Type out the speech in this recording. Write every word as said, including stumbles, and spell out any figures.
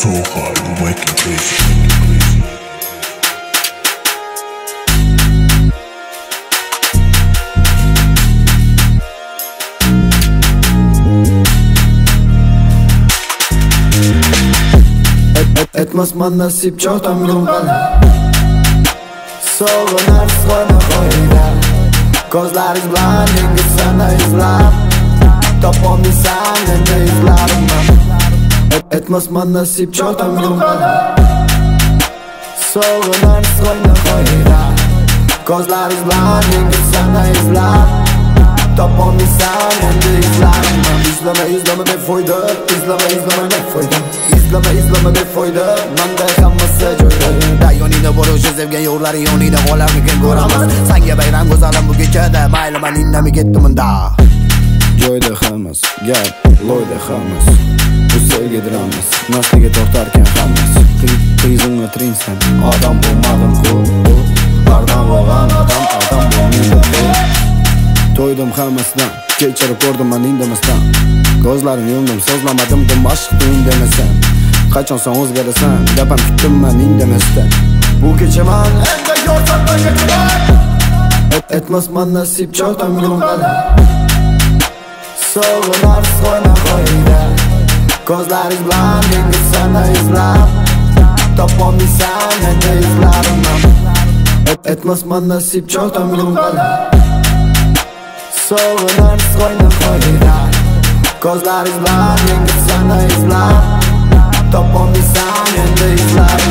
Cold hard, you make it crazy. Etmasman nasib cho'tam gumqala So'g'inar so'na qo'yda Ko'zlaringiz bilan dengiz sana izlab Topolmaysan endi izlarimni Etmasman nasib cho'tam gumqala So'g'inar so'na qo'yda Ko'zlaringiz bilan dengiz sana izlab Topolmaysan endi izlarimni İzlama izlama befoyda İzlama izlama befoyda İzlama izlama befoyda Manda hammasi joyda Yoningda bo'lishi sevgan yo'llaring yoningda qolarmikin ko'ramiz Senga bayram go'zalim bu kechada mayli men indamay ketdim unda Joyda hammasi gap loyda hammasi Bu sevgi dramasi Nasliga tortarkan hammasi Qiyzimni tirinsan odam bo'lmadim-ku Bardan bo'lgan odam odam bo'lmaydi To'ydim hammasidan Kechirib ko'rdim men indamasdan Ko'zlarim yumdim so'zlamadim dim aşkda indamasan Qachon sen o'zgarasan Gapam kutdim men indamasdan Bu kecha men endi yo'qsan kechaman Etmasman nasib cho'tam gumqala So'g'inar so'na qo'yda Ko'zlaringiz bilan dengiz sana izlab Topolmaysan endi izlarimni Etmasman nasib cho'tam gumqala So'g'inar so'na qo'yda Ko'zlaringiz bilan dengiz sana izlab Topolmaysan endi izlarimni